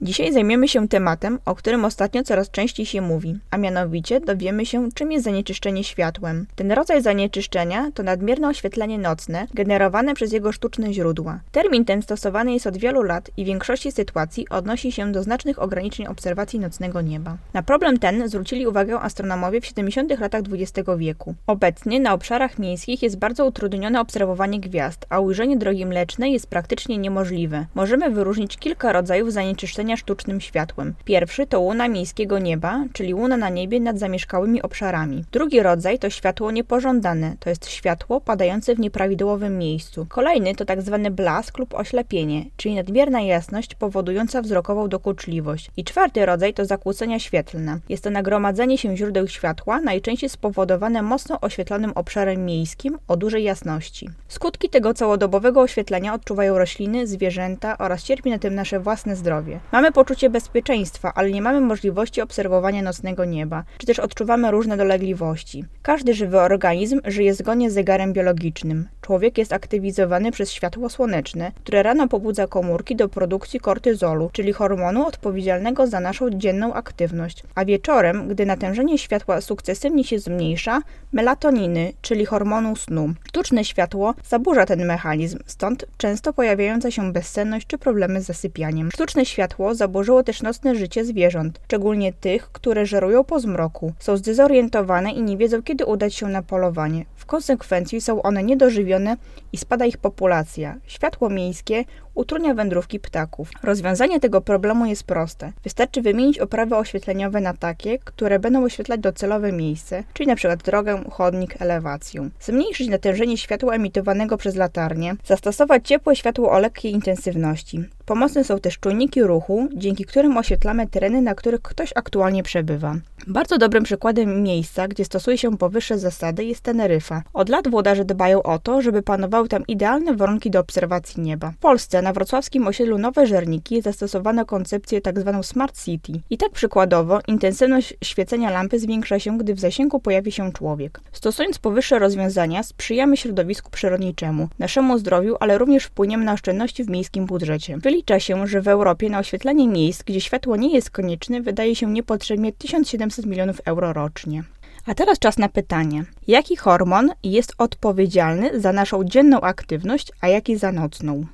Dzisiaj zajmiemy się tematem, o którym ostatnio coraz częściej się mówi, a mianowicie dowiemy się, czym jest zanieczyszczenie światłem. Ten rodzaj zanieczyszczenia to nadmierne oświetlenie nocne generowane przez jego sztuczne źródła. Termin ten stosowany jest od wielu lat i w większości sytuacji odnosi się do znacznych ograniczeń obserwacji nocnego nieba. Na problem ten zwrócili uwagę astronomowie w 70. latach XX wieku. Obecnie na obszarach miejskich jest bardzo utrudnione obserwowanie gwiazd, a ujrzenie Drogi Mlecznej jest praktycznie niemożliwe. Możemy wyróżnić kilka rodzajów zanieczyszczenia sztucznym światłem. Pierwszy to łuna miejskiego nieba, czyli łuna na niebie nad zamieszkałymi obszarami. Drugi rodzaj to światło niepożądane, to jest światło padające w nieprawidłowym miejscu. Kolejny to tak zwany blask lub oślepienie, czyli nadmierna jasność powodująca wzrokową dokuczliwość. I czwarty rodzaj to zakłócenia świetlne. Jest to nagromadzenie się źródeł światła, najczęściej spowodowane mocno oświetlonym obszarem miejskim o dużej jasności. Skutki tego całodobowego oświetlenia odczuwają rośliny, zwierzęta oraz cierpi na tym nasze własne zdrowie. Mamy poczucie bezpieczeństwa, ale nie mamy możliwości obserwowania nocnego nieba, czy też odczuwamy różne dolegliwości. Każdy żywy organizm żyje zgodnie z zegarem biologicznym. Człowiek jest aktywizowany przez światło słoneczne, które rano pobudza komórki do produkcji kortyzolu, czyli hormonu odpowiedzialnego za naszą dzienną aktywność, a wieczorem, gdy natężenie światła sukcesywnie się zmniejsza, melatoniny, czyli hormonu snu. Sztuczne światło zaburza ten mechanizm, stąd często pojawiająca się bezsenność czy problemy z zasypianiem. Sztuczne światło zaburzyło też nocne życie zwierząt, szczególnie tych, które żerują po zmroku. Są zdezorientowane i nie wiedzą, kiedy udać się na polowanie. W konsekwencji są one niedożywione i spada ich populacja. Światło miejskie utrudnia wędrówki ptaków. Rozwiązanie tego problemu jest proste. Wystarczy wymienić oprawy oświetleniowe na takie, które będą oświetlać docelowe miejsce, czyli np. drogę, chodnik, elewację. Zmniejszyć natężenie światła emitowanego przez latarnię. Zastosować ciepłe światło o lekkiej intensywności. Pomocne są też czujniki ruchu, dzięki którym oświetlamy tereny, na których ktoś aktualnie przebywa. Bardzo dobrym przykładem miejsca, gdzie stosuje się powyższe zasady, jest Teneryfa. Od lat włodarze dbają o to, żeby panowały tam idealne warunki do obserwacji nieba. W Polsce na wrocławskim osiedlu Nowe Żerniki zastosowano koncepcję tzw. Smart City. I tak przykładowo intensywność świecenia lampy zwiększa się, gdy w zasięgu pojawi się człowiek. Stosując powyższe rozwiązania, sprzyjamy środowisku przyrodniczemu, naszemu zdrowiu, ale również wpłyniemy na oszczędności w miejskim budżecie. Wylicza się, że w Europie na oświetlenie miejsc, gdzie światło nie jest konieczne, wydaje się niepotrzebnie 1700 milionów euro rocznie. A teraz czas na pytanie. Jaki hormon jest odpowiedzialny za naszą dzienną aktywność, a jaki za nocną?